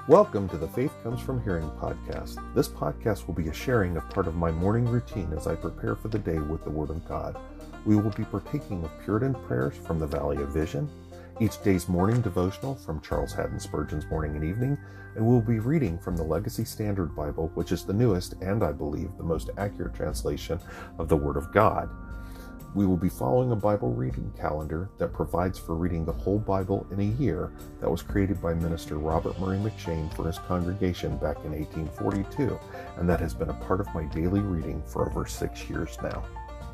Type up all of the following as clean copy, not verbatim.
Welcome to the Faith Comes From Hearing podcast. This podcast will be a sharing of part of my morning routine as I prepare for the day with the Word of God. We will be partaking of Puritan prayers from the Valley of Vision, each day's morning devotional from Charles Haddon Spurgeon's Morning and Evening, and we'll be reading from the Legacy Standard Bible, which is the newest and, I believe, the most accurate translation of the Word of God. We will be following a Bible reading calendar that provides for reading the whole Bible in a year that was created by Minister Robert Murray McCheyne for his congregation back in 1842, and that has been a part of my daily reading for over 6 years now.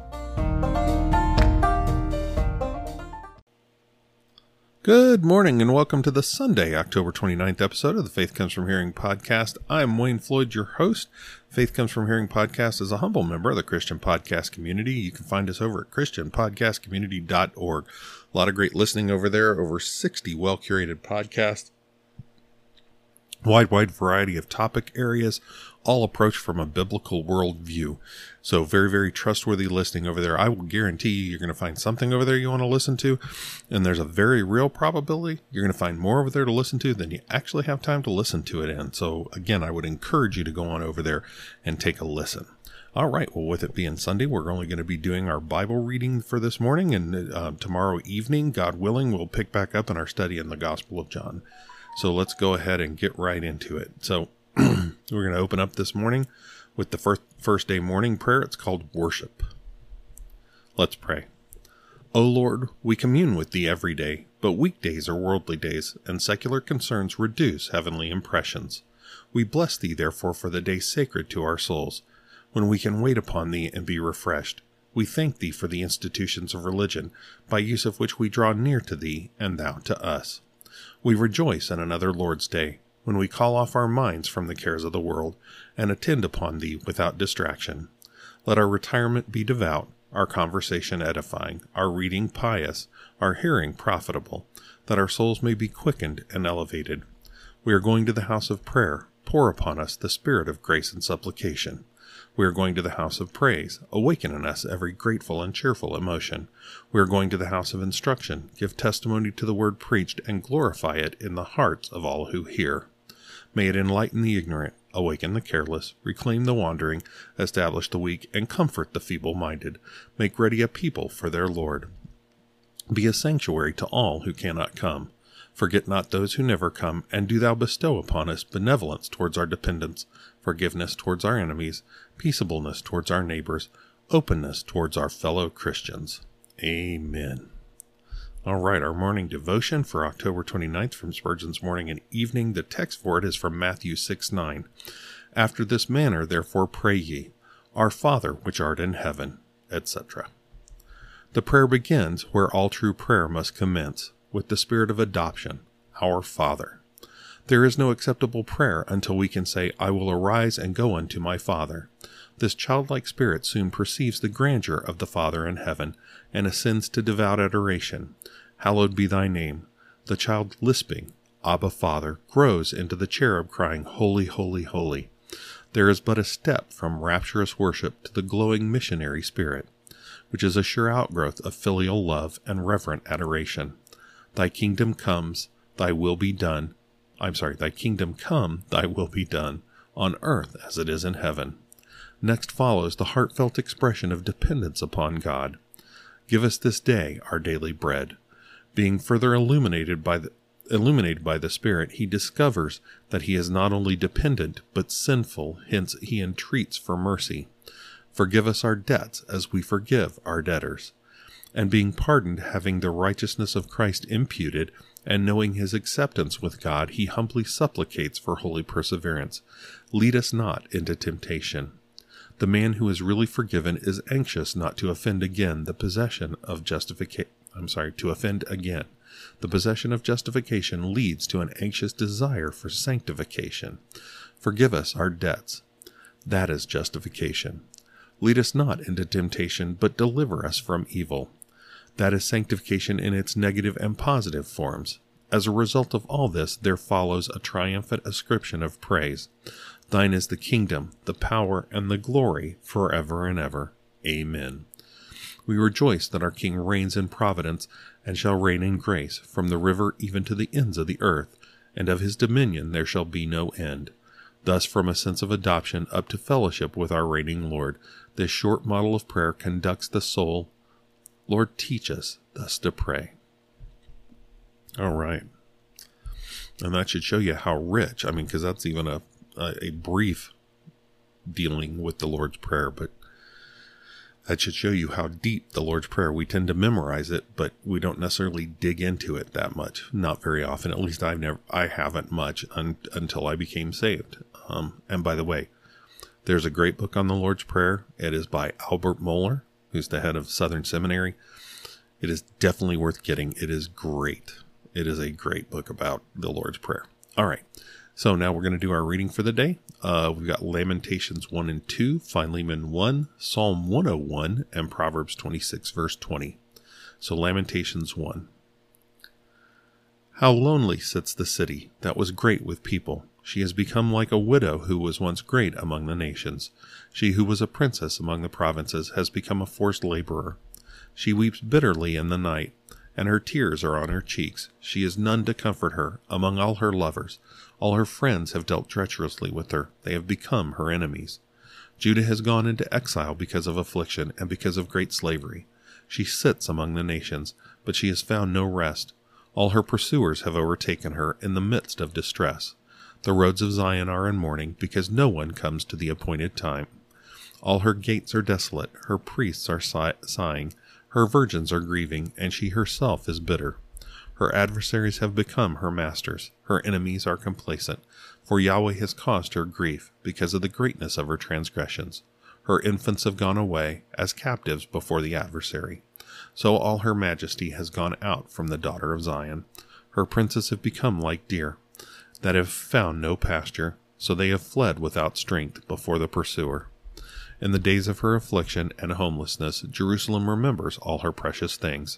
Good morning and welcome to the Sunday, October 29th episode of the Faith Comes From Hearing podcast. I'm Wayne Floyd, your host. Faith Comes From Hearing podcast is a humble member of the Christian podcast community. You can find us over at christianpodcastcommunity.org. A lot of great listening over there, over 60 well-curated podcasts, wide variety of topic areas, all approached from a biblical worldview. So very trustworthy listening over there. I will guarantee you're going to find something over there you want to listen to, and there's a very real probability you're going to find more over there to listen to than you actually have time to listen to it in. So again, I would encourage you to go on over there and take a listen. All right, well, with it being Sunday, we're only going to be doing our Bible reading for this morning, and tomorrow evening, God willing, we'll pick back up in our study in the Gospel of John. So let's go ahead and get right into it. So we're going to open up this morning with the first day morning prayer. It's called Worship. Let's pray. O Lord, we commune with Thee every day, but weekdays are worldly days, and secular concerns reduce heavenly impressions. We bless Thee, therefore, for the day sacred to our souls, when we can wait upon Thee and be refreshed. We thank Thee for the institutions of religion, by use of which we draw near to Thee, and Thou to us. We rejoice in another Lord's Day, when we call off our minds from the cares of the world, and attend upon Thee without distraction. Let our retirement be devout, our conversation edifying, our reading pious, our hearing profitable, that our souls may be quickened and elevated. We are going to the house of prayer. Pour upon us the spirit of grace and supplication. We are going to the house of praise. Awaken in us every grateful and cheerful emotion. We are going to the house of instruction. Give testimony to the word preached and glorify it in the hearts of all who hear. May it enlighten the ignorant, awaken the careless, reclaim the wandering, establish the weak, and comfort the feeble-minded. Make ready a people for their Lord. Be a sanctuary to all who cannot come. Forget not those who never come, and do Thou bestow upon us benevolence towards our dependents, forgiveness towards our enemies, peaceableness towards our neighbors, openness towards our fellow Christians. Amen. All right, our morning devotion for October 29th from Spurgeon's Morning and Evening. The text for it is from Matthew 6:9. After this manner, therefore, pray ye, Our Father which art in heaven, etc. The prayer begins where all true prayer must commence, with the spirit of adoption, Our Father. There is no acceptable prayer until we can say, I will arise and go unto my Father. This childlike spirit soon perceives the grandeur of the Father in heaven, and ascends to devout adoration. Hallowed be Thy name. The child lisping, Abba Father, grows into the cherub crying, Holy, holy, holy. There is but a step from rapturous worship to the glowing missionary spirit, which is a sure outgrowth of filial love and reverent adoration. Thy kingdom comes, Thy will be done. Thy kingdom come, Thy will be done, on earth as it is in heaven. Next follows the heartfelt expression of dependence upon God. Give us this day our daily bread. Being further illuminated by the Spirit, he discovers that he is not only dependent, but sinful, hence he entreats for mercy. Forgive us our debts as we forgive our debtors. And being pardoned, having the righteousness of Christ imputed, and knowing his acceptance with God, he humbly supplicates for holy perseverance. Lead us not into temptation. The man who is really forgiven is anxious not to offend again. The possession of justification leads to an anxious desire for sanctification. Forgive us our debts. That is justification. Lead us not into temptation, but deliver us from evil. That is sanctification in its negative and positive forms. As a result of all this, there follows a triumphant ascription of praise. Thine is the kingdom, the power, and the glory, forever and ever. Amen. We rejoice that our King reigns in providence, and shall reign in grace, from the river even to the ends of the earth, and of his dominion there shall be no end. Thus, from a sense of adoption up to fellowship with our reigning Lord, this short model of prayer conducts the soul. Lord, teach us thus to pray. All right. And that should show you how rich, because that's even a brief dealing with the Lord's Prayer, but that should show you how deep the Lord's Prayer. We tend to memorize it, but we don't necessarily dig into it that much. Not very often. At least I haven't much until I became saved. And by the way, there's a great book on the Lord's Prayer. It is by Albert Mohler, who's the head of Southern Seminary. It is definitely worth getting. It is great. It is a great book about the Lord's Prayer. All right. So now we're going to do our reading for the day. We've got Lamentations 1 and 2, Philemon 1, Psalm 101, and Proverbs 26, verse 20. So Lamentations 1. How lonely sits the city that was great with people. She has become like a widow who was once great among the nations. She who was a princess among the provinces has become a forced laborer. She weeps bitterly in the night, and her tears are on her cheeks. She has none to comfort her among all her lovers. All her friends have dealt treacherously with her. They have become her enemies. Judah has gone into exile because of affliction and because of great slavery. She sits among the nations, but she has found no rest. All her pursuers have overtaken her in the midst of distress. The roads of Zion are in mourning, because no one comes to the appointed time. All her gates are desolate, her priests are sighing, her virgins are grieving, and she herself is bitter. Her adversaries have become her masters, her enemies are complacent, for Yahweh has caused her grief, because of the greatness of her transgressions. Her infants have gone away, as captives before the adversary. So all her majesty has gone out from the daughter of Zion. Her princes have become like deer, that have found no pasture, so they have fled without strength before the pursuer. In the days of her affliction and homelessness, Jerusalem remembers all her precious things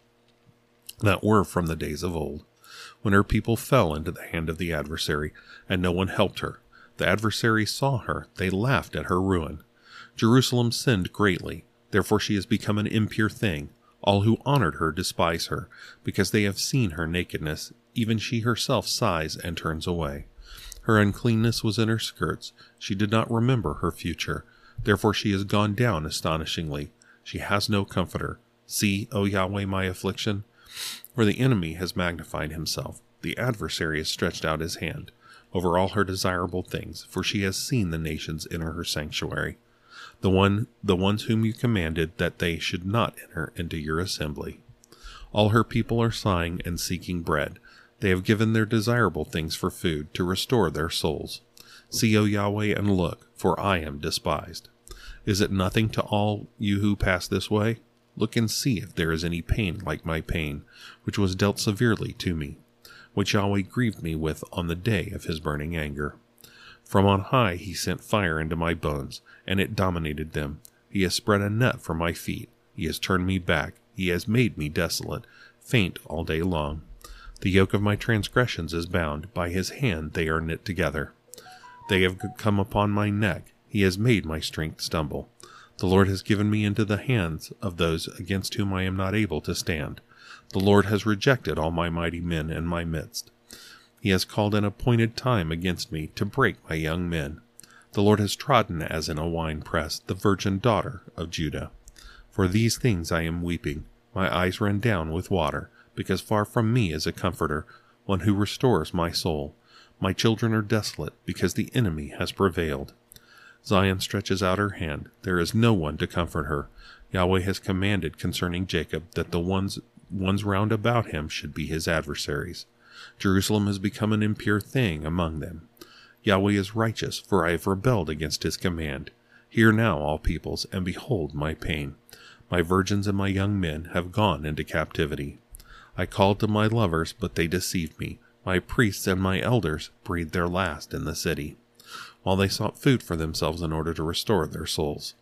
that were from the days of old, when her people fell into the hand of the adversary, and no one helped her. The adversaries saw her, they laughed at her ruin. Jerusalem sinned greatly, therefore she has become an impure thing. All who honored her despise her, because they have seen her nakedness. Even she herself sighs and turns away. Her uncleanness was in her skirts. She did not remember her future. Therefore she has gone down astonishingly. She has no comforter. See, O Yahweh, my affliction. For the enemy has magnified himself. The adversary has stretched out his hand over all her desirable things, for she has seen the nations enter her sanctuary. The ones whom you commanded that they should not enter into your assembly. All her people are sighing and seeking bread. They have given their desirable things for food to restore their souls. See, O Yahweh, and look, for I am despised. Is it nothing to all you who pass this way? Look and see if there is any pain like my pain, which was dealt severely to me, which Yahweh grieved me with on the day of his burning anger. From on high he sent fire into my bones, and it dominated them. He has spread a net for my feet. He has turned me back. He has made me desolate, faint all day long. The yoke of my transgressions is bound. By his hand they are knit together. They have come upon my neck. He has made my strength stumble. The Lord has given me into the hands of those against whom I am not able to stand. The Lord has rejected all my mighty men in my midst. He has called an appointed time against me to break my young men. The Lord has trodden as in a winepress the virgin daughter of Judah. For these things I am weeping. My eyes run down with water, because far from me is a comforter, one who restores my soul. My children are desolate, because the enemy has prevailed. Zion stretches out her hand. There is no one to comfort her. Yahweh has commanded concerning Jacob that the ones round about him should be his adversaries. Jerusalem has become an impure thing among them. Yahweh is righteous, for I have rebelled against his command. Hear now, all peoples, and behold my pain. My virgins and my young men have gone into captivity. I called to my lovers, but they deceived me. My priests and my elders breathed their last in the city, while they sought food for themselves in order to restore their souls.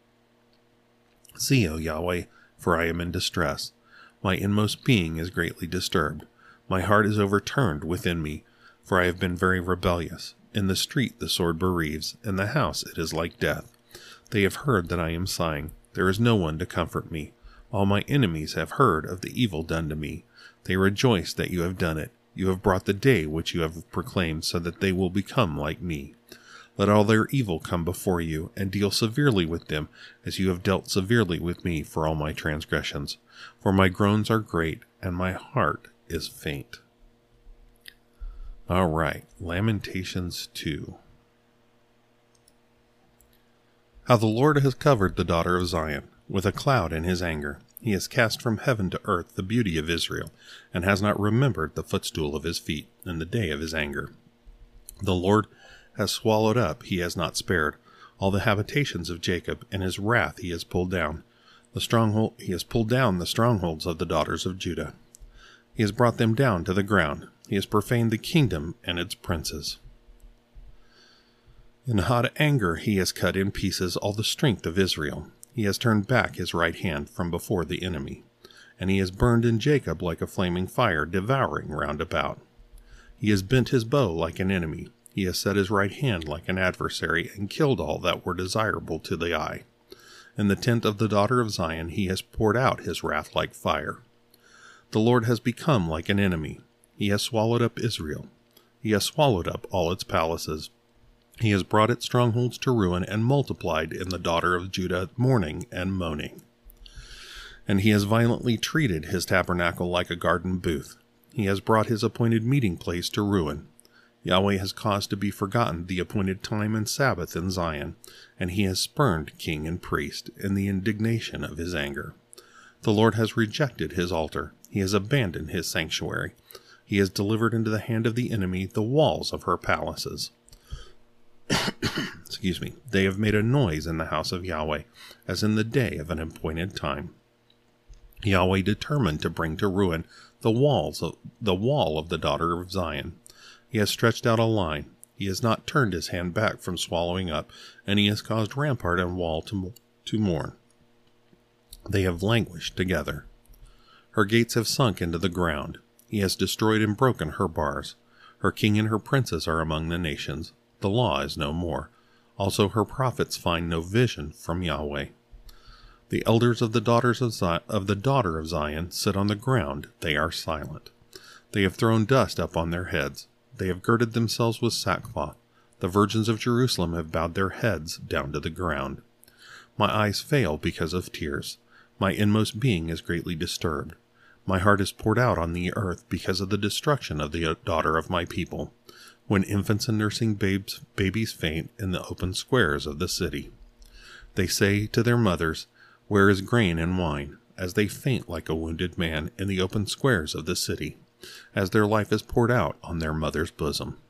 See, O Yahweh, for I am in distress. My inmost being is greatly disturbed. My heart is overturned within me, for I have been very rebellious. In the street the sword bereaves, in the house it is like death. They have heard that I am sighing. There is no one to comfort me. All my enemies have heard of the evil done to me. They rejoice that you have done it. You have brought the day which you have proclaimed, so that they will become like me. Let all their evil come before you, and deal severely with them, as you have dealt severely with me for all my transgressions. For my groans are great, and my heart is faint. All right, Lamentations 2. How the Lord has covered the daughter of Zion with a cloud in his anger. He has cast from heaven to earth the beauty of Israel, and has not remembered the footstool of his feet in the day of his anger. The Lord has swallowed up, he has not spared, all the habitations of Jacob. In his wrath he has pulled down the strongholds of the daughters of Judah. He has brought them down to the ground. He has profaned the kingdom and its princes. In hot anger he has cut in pieces all the strength of Israel. He has turned back his right hand from before the enemy, and he has burned in Jacob like a flaming fire, devouring round about. He has bent his bow like an enemy. He has set his right hand like an adversary, and killed all that were desirable to the eye. In the tent of the daughter of Zion he has poured out his wrath like fire. The Lord has become like an enemy. He has swallowed up Israel. He has swallowed up all its palaces. He has brought its strongholds to ruin, and multiplied in the daughter of Judah mourning and moaning. And he has violently treated his tabernacle like a garden booth. He has brought his appointed meeting place to ruin. Yahweh has caused to be forgotten the appointed time and Sabbath in Zion, and he has spurned king and priest in the indignation of his anger. The Lord has rejected his altar. He has abandoned his sanctuary. He has delivered into the hand of the enemy the walls of her palaces. Excuse me. They have made a noise in the house of Yahweh, as in the day of an appointed time. Yahweh determined to bring to ruin the wall of the daughter of Zion. He has stretched out a line. He has not turned his hand back from swallowing up, and he has caused rampart and wall to mourn. They have languished together. Her gates have sunk into the ground. He has destroyed and broken her bars. Her king and her princes are among the nations. The law is no more. Also her prophets find no vision from Yahweh. The elders of the daughter of Zion sit on the ground. They are silent. They have thrown dust up on their heads. They have girded themselves with sackcloth. The virgins of Jerusalem have bowed their heads down to the ground. My eyes fail because of tears. My inmost being is greatly disturbed. My heart is poured out on the earth because of the destruction of the daughter of my people, when infants and nursing babies faint in the open squares of the city. They say to their mothers, "Where is grain and wine?" as they faint like a wounded man in the open squares of the city, as their life is poured out on their mother's bosom.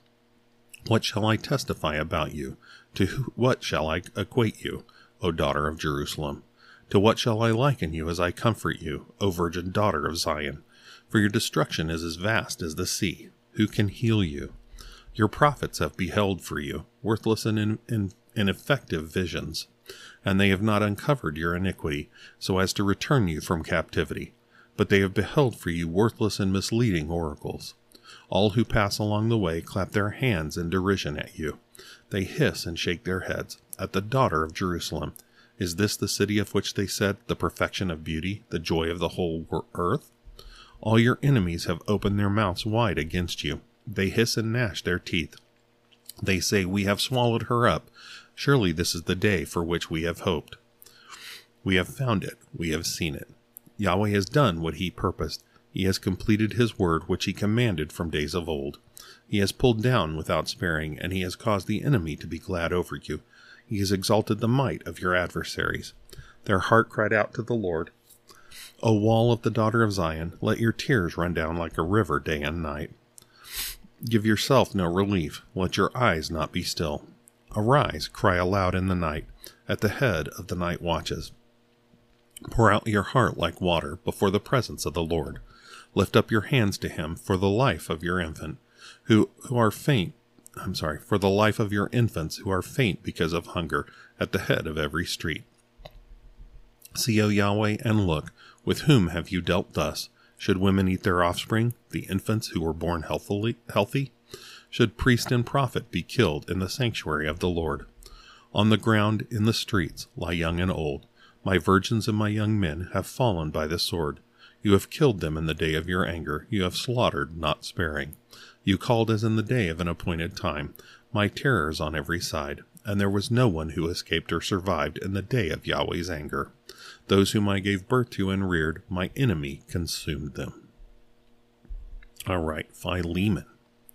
What shall I testify about you? To what shall I equate you, O daughter of Jerusalem? To what shall I liken you as I comfort you, O virgin daughter of Zion? For your destruction is as vast as the sea. Who can heal you? Your prophets have beheld for you, worthless and ineffective visions, and they have not uncovered your iniquity, so as to return you from captivity. But they have beheld for you worthless and misleading oracles. All who pass along the way clap their hands in derision at you. They hiss and shake their heads at the daughter of Jerusalem. Is this the city of which they said, the perfection of beauty, the joy of the whole earth? All your enemies have opened their mouths wide against you. They hiss and gnash their teeth. They say, "We have swallowed her up. Surely this is the day for which we have hoped. We have found it. We have seen it. Yahweh has done what he purposed. He has completed his word which he commanded from days of old. He has pulled down without sparing, and he has caused the enemy to be glad over you. He has exalted the might of your adversaries. Their heart cried out to the Lord. O wall of the daughter of Zion, let your tears run down like a river day and night. Give yourself no relief. Let your eyes not be still. Arise, cry aloud in the night, at the head of the night watches. Pour out your heart like water before the presence of the Lord. Lift up your hands to him for the life of your infant, for the life of your infants who are faint because of hunger at the head of every street. See, O Yahweh, and look, with whom have you dealt thus? Should women eat their offspring, the infants who were born healthy? Should priest and prophet be killed in the sanctuary of the Lord? On the ground, in the streets, lie young and old. My virgins and my young men have fallen by the sword. You have killed them in the day of your anger. You have slaughtered, not sparing. You called as in the day of an appointed time, my terrors on every side, and there was no one who escaped or survived in the day of Yahweh's anger. Those whom I gave birth to and reared, my enemy consumed them. All right, Philemon.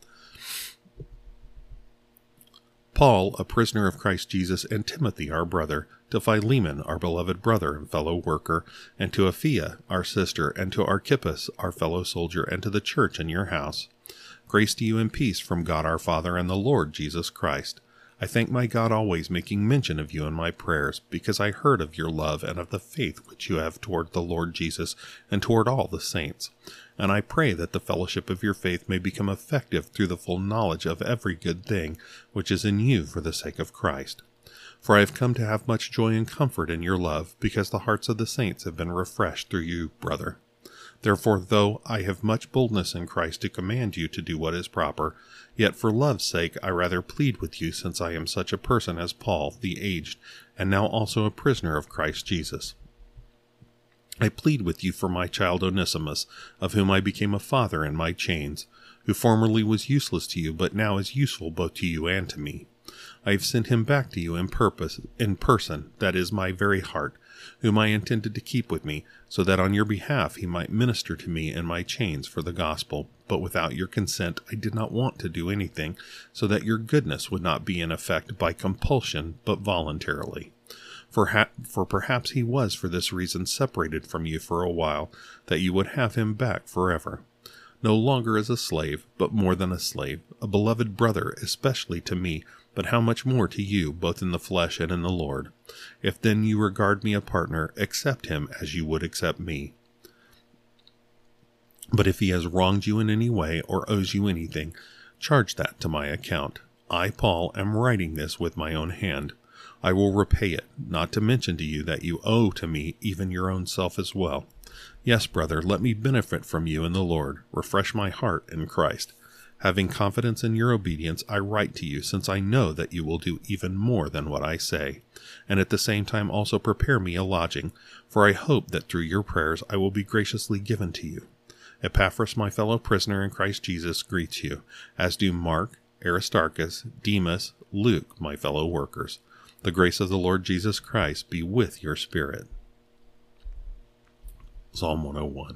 Paul, a prisoner of Christ Jesus, and Timothy, our brother, to Philemon, our beloved brother and fellow worker, and to Apphia, our sister, and to Archippus, our fellow soldier, and to the church in your house. Grace to you and peace from God our Father and the Lord Jesus Christ. I thank my God always, making mention of you in my prayers, because I heard of your love and of the faith which you have toward the Lord Jesus and toward all the saints. And I pray that the fellowship of your faith may become effective through the full knowledge of every good thing which is in you for the sake of Christ. For I have come to have much joy and comfort in your love, because the hearts of the saints have been refreshed through you, brother. Therefore, though I have much boldness in Christ to command you to do what is proper, yet for love's sake I rather plead with you, since I am such a person as Paul, the aged, and now also a prisoner of Christ Jesus. I plead with you for my child Onesimus, of whom I became a father in my chains, who formerly was useless to you, but now is useful both to you and to me. I have sent him back to you in person, that is my very heart, whom I intended to keep with me, so that on your behalf he might minister to me in my chains for the gospel. But without your consent I did not want to do anything, so that your goodness would not be in effect by compulsion, but voluntarily. For perhaps he was for this reason separated from you for a while, that you would have him back forever. No longer as a slave, but more than a slave, a beloved brother, especially to me, but how much more to you, both in the flesh and in the Lord. If then you regard me a partner, accept him as you would accept me. But if he has wronged you in any way, or owes you anything, charge that to my account. I, Paul, am writing this with my own hand. I will repay it, not to mention to you that you owe to me even your own self as well. Yes, brother, let me benefit from you in the Lord. Refresh my heart in Christ. Having confidence in your obedience, I write to you, since I know that you will do even more than what I say, and at the same time also prepare me a lodging, for I hope that through your prayers I will be graciously given to you. Epaphras, my fellow prisoner in Christ Jesus, greets you, as do Mark, Aristarchus, Demas, Luke, my fellow workers. The grace of the Lord Jesus Christ be with your spirit. Psalm 101.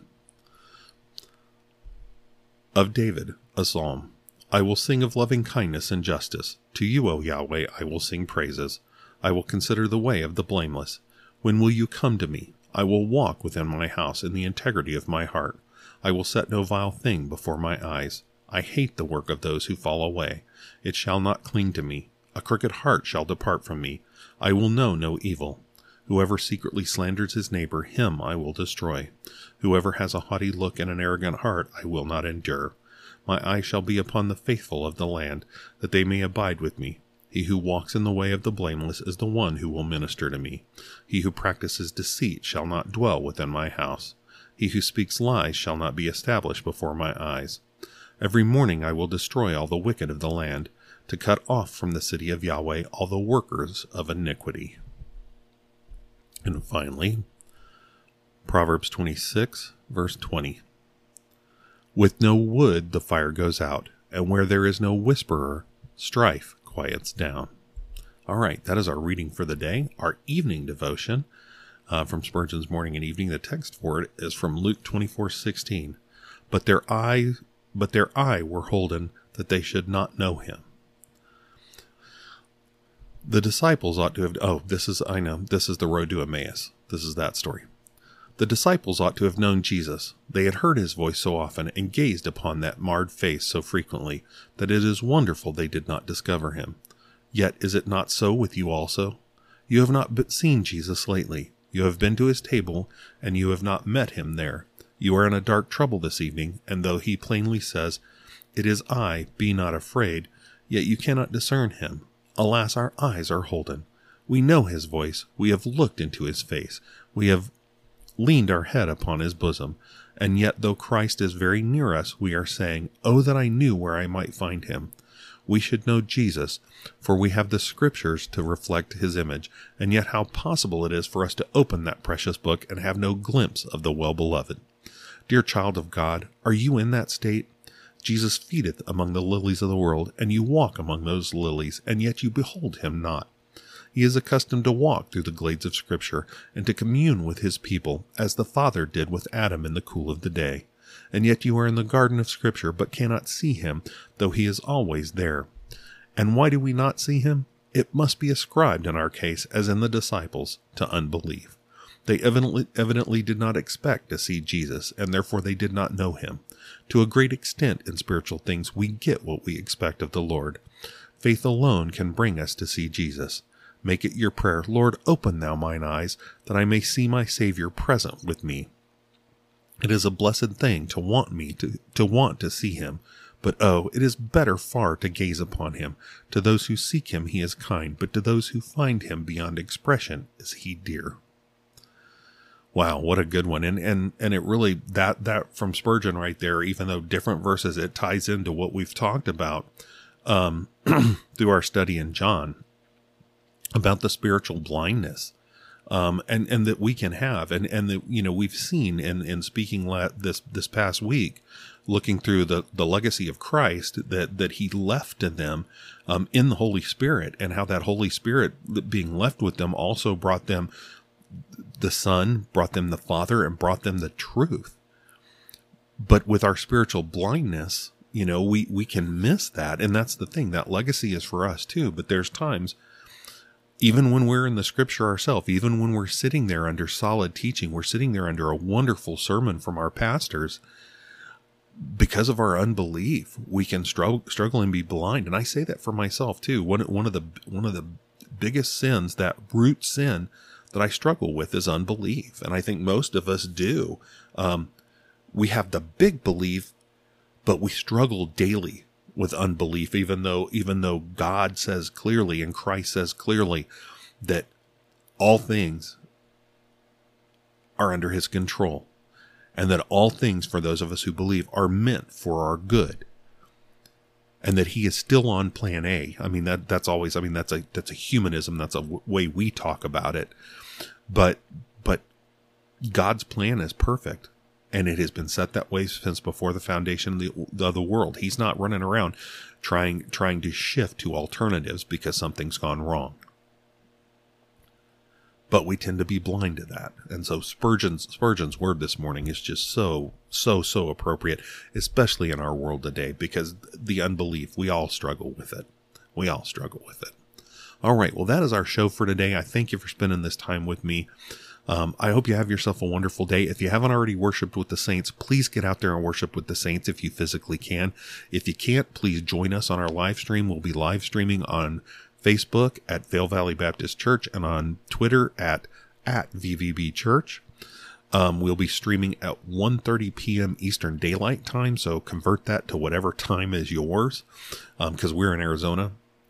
Of David, a psalm. I will sing of loving kindness and justice. To you, O Yahweh, I will sing praises. I will consider the way of the blameless. When will you come to me? I will walk within my house in the integrity of my heart. I will set no vile thing before my eyes. I hate the work of those who fall away. It shall not cling to me. A crooked heart shall depart from me. I will know no evil. Whoever secretly slanders his neighbor, him I will destroy. Whoever has a haughty look and an arrogant heart, I will not endure. My eye shall be upon the faithful of the land, that they may abide with me. He who walks in the way of the blameless is the one who will minister to me. He who practices deceit shall not dwell within my house. He who speaks lies shall not be established before my eyes. Every morning I will destroy all the wicked of the land, to cut off from the city of Yahweh all the workers of iniquity. And finally, Proverbs 26, verse 20. With no wood the fire goes out, and where there is no whisperer, strife quiets down. All right, that is our reading for the day. Our evening devotion from Spurgeon's Morning and Evening. The text for it is from Luke 24:16. But their eye were holden that they should not know him. The disciples ought to have... this is the road to Emmaus. This is that story. The disciples ought to have known Jesus. They had heard his voice so often and gazed upon that marred face so frequently that it is wonderful they did not discover him. Yet is it not so with you also? You have not seen Jesus lately. You have been to his table, and you have not met him there. You are in a dark trouble this evening, and though he plainly says, "It is I, be not afraid," yet you cannot discern him. Alas, our eyes are holden. We know his voice. We have looked into his face. We have leaned our head upon his bosom. And yet, though Christ is very near us, we are saying, "Oh, that I knew where I might find him." We should know Jesus, for we have the Scriptures to reflect his image, and yet how possible it is for us to open that precious book and have no glimpse of the well-beloved. Dear child of God, are you in that state? Jesus feedeth among the lilies of the world, and you walk among those lilies, and yet you behold him not. He is accustomed to walk through the glades of Scripture, and to commune with his people, as the Father did with Adam in the cool of the day. And yet you are in the garden of Scripture, but cannot see him, though he is always there. And why do we not see him? It must be ascribed in our case, as in the disciples, to unbelief. They evidently did not expect to see Jesus, and therefore they did not know him. To a great extent in spiritual things we get what we expect of the Lord. Faith alone can bring us to see Jesus. Make it your prayer, Lord, open thou mine eyes, that I may see my Savior present with me. It is a blessed thing to want to see him, but oh, it is better far to gaze upon him. To those who seek him he is kind, but to those who find him beyond expression is he dear. Wow, what a good one. And it really, that from Spurgeon right there, even though different verses, it ties into what we've talked about through our study in John about the spiritual blindness and that we can have. And that, you know, we've seen in speaking this past week, looking through the legacy of Christ that he left to them in the Holy Spirit, and how that Holy Spirit being left with them also brought them the Son, brought them the Father, and brought them the truth. But with our spiritual blindness, you know, we can miss that. And that's the thing. That legacy is for us too. But there's times, even when we're in the Scripture ourselves, even when we're sitting there under solid teaching, we're sitting there under a wonderful sermon from our pastors, because of our unbelief, we can struggle and be blind. And I say that for myself too. One of the biggest sins, that root sin that I struggle with, is unbelief. And I think most of us do. We have the big belief, but we struggle daily with unbelief, even though God says clearly and Christ says clearly that all things are under his control, and that all things for those of us who believe are meant for our good, and that he is still on plan A. I mean, that's a humanism. That's a way we talk about it. But God's plan is perfect, and it has been set that way since before the foundation of the world. He's not running around trying to shift to alternatives because something's gone wrong. But we tend to be blind to that. And so Spurgeon's word this morning is just so appropriate, especially in our world today, because the unbelief, we all struggle with it. All right, well, that is our show for today. I thank you for spending this time with me. I hope you have yourself a wonderful day. If you haven't already worshiped with the saints, please get out there and worship with the saints if you physically can. If you can't, please join us on our live stream. We'll be live streaming on Facebook at Vail Valley Baptist Church, and on Twitter at VVB Church. We'll be streaming at 1:30 p.m. Eastern Daylight Time, so convert that to whatever time is yours, because we're in Arizona.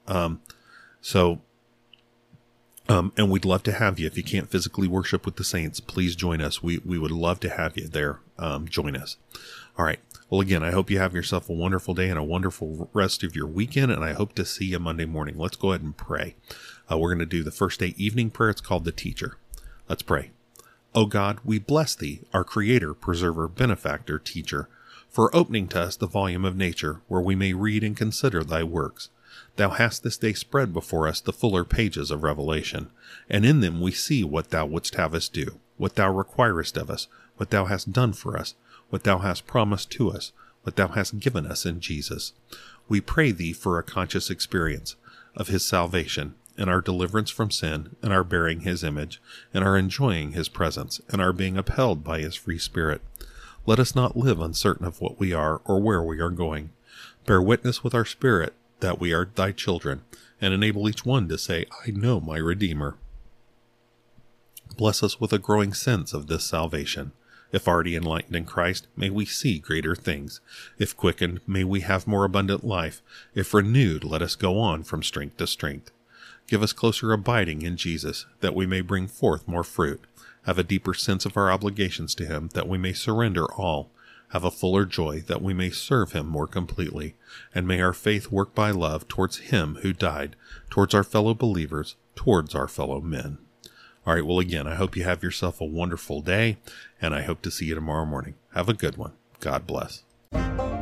And we'd love to have you. If you can't physically worship with the saints, please join us. We would love to have you there. Join us. All right. Well, again, I hope you have yourself a wonderful day and a wonderful rest of your weekend, and I hope to see you Monday morning. Let's go ahead and pray. We're going to do the first day evening prayer. It's called the Teacher. Let's pray. O God, we bless thee, our Creator, Preserver, Benefactor, Teacher, for opening to us the volume of nature, where we may read and consider thy works. Thou hast this day spread before us the fuller pages of Revelation, and in them we see what thou wouldst have us do, what thou requirest of us, what thou hast done for us, what thou hast promised to us, what thou hast given us in Jesus. We pray thee for a conscious experience of his salvation, and our deliverance from sin, and our bearing his image, and our enjoying his presence, and our being upheld by his free spirit. Let us not live uncertain of what we are or where we are going. Bear witness with our spirit that we are thy children, and enable each one to say, I know my Redeemer. Bless us with a growing sense of this salvation. If already enlightened in Christ, may we see greater things. If quickened, may we have more abundant life. If renewed, let us go on from strength to strength. Give us closer abiding in Jesus, that we may bring forth more fruit. Have a deeper sense of our obligations to him, that we may surrender all. Have a fuller joy, that we may serve him more completely. And may our faith work by love towards him who died, towards our fellow believers, towards our fellow men. All right. Well, again, I hope you have yourself a wonderful day, and I hope to see you tomorrow morning. Have a good one. God bless.